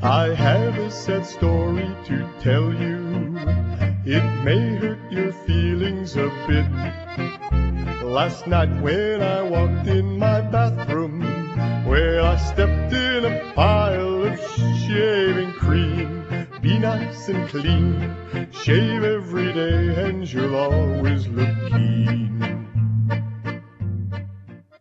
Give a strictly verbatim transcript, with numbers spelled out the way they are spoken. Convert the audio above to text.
I have a sad story to tell you. It may hurt your feelings a bit. Last night when I walked in my bathroom, well, I stepped in a pile of shaving cream. Be nice and clean, shave every day and you'll always look keen.